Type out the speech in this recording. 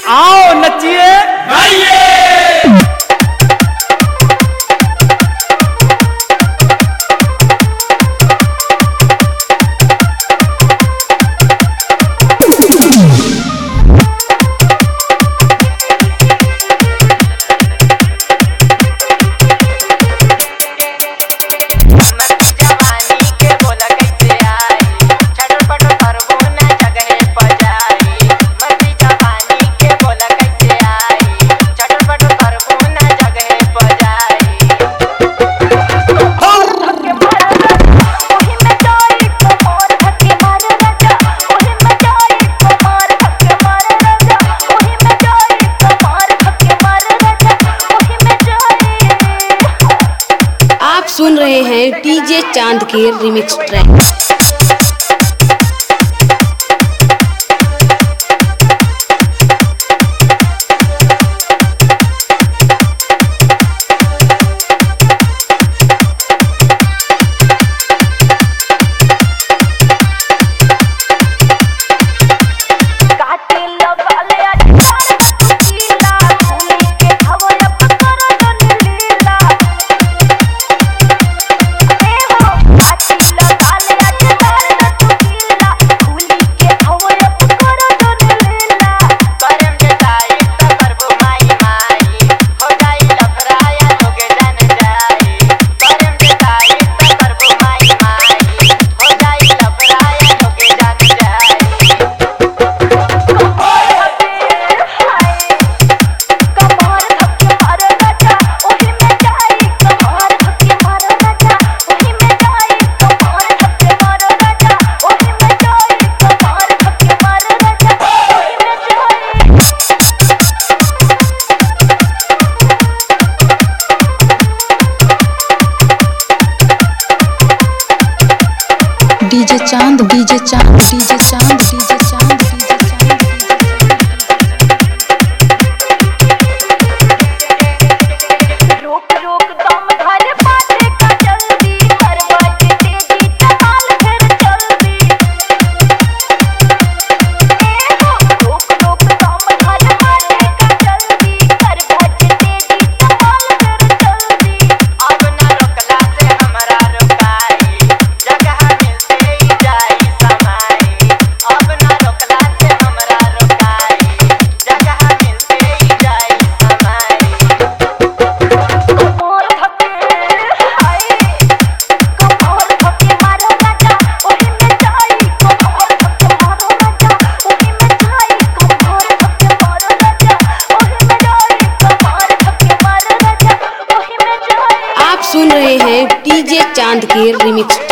आओ नचिए गाइए। सुन रहे हैं डीजे चांद के remix track. DJ Chand DJ Chand DJ Chand DJ Chand DJ Chand रोक रोक दम धर बाटे का जल्दी कर बाटे तेजी चाल फिर जल्दी रोक रोक दम धर बाटे का जल्दी कर बाटे तेजी चाल फिर जल्दी अब ना रोकला से हमरा रुकाई जगह मिलते ही जाई समाई। अब ना रोकला से हमरा रुकाई जगह मिलते ही जाई समाई। कमर धके हाय कमर धके मारो राजा ओही में जाई कमर धके मारो राजा ओही में जाई कमर धके मारो राजा ओही में जाई कमर धके मारो राजा ओही में जाई। आप सुन रहे हैं डीजे चांद के रिमिक्स